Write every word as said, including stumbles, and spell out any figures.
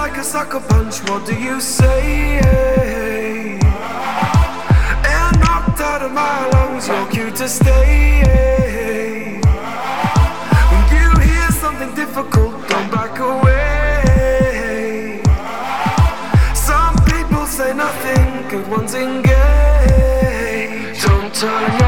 like a sucker punch, what do you say? Air knocked out of my lungs, you're cue to stay. When you hear something difficult, don't back away. Some people say nothing, good ones engage. Don't turn